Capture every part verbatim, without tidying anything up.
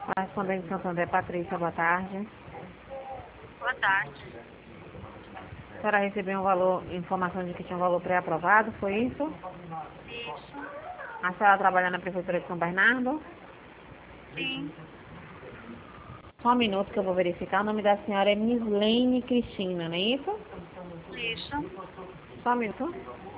Correspondente Santander, Patrícia, boa tarde. Boa tarde. A senhora recebeu um valor, informação de que tinha um valor pré-aprovado, foi isso? Isso. A senhora trabalha na Prefeitura de São Bernardo? Sim. Só um minuto que eu vou verificar. O nome da senhora é Mislene Cristina, não é isso? Isso. Só um minuto.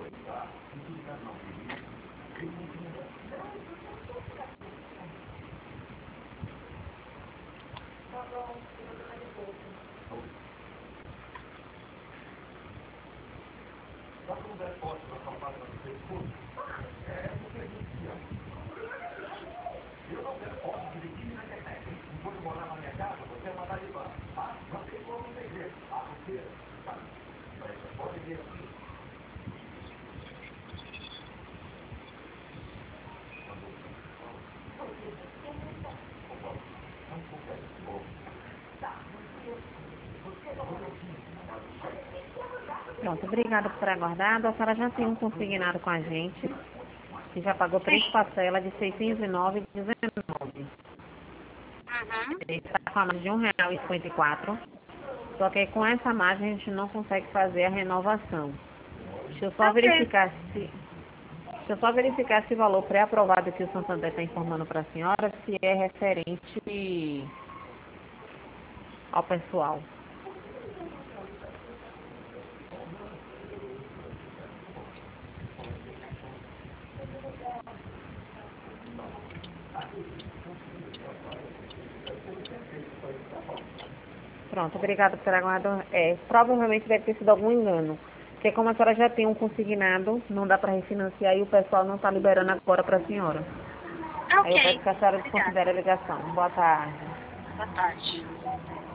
Pronto, obrigada por ter aguardado. A senhora já tem um consignado com a gente, que já pagou três Sim. parcelas de seiscentos e nove reais e dezenove centavos. Uhum. Ele está com a margem de um real e cinquenta e quatro centavos. Só que com essa margem a gente não consegue fazer a renovação. Deixa eu só Ok. verificar se... Deixa eu só verificar se o valor pré-aprovado que o Santander está informando para a senhora, se é referente ao pessoal. Pronto, obrigada por ter aguardado. É, provavelmente deve ter sido algum engano. Porque como a senhora já tem um consignado, não dá para refinanciar e o pessoal não está liberando agora para a senhora. Aí eu peço Ok. que a senhora Obrigada. desconsidere a ligação. Boa tarde. Boa tarde.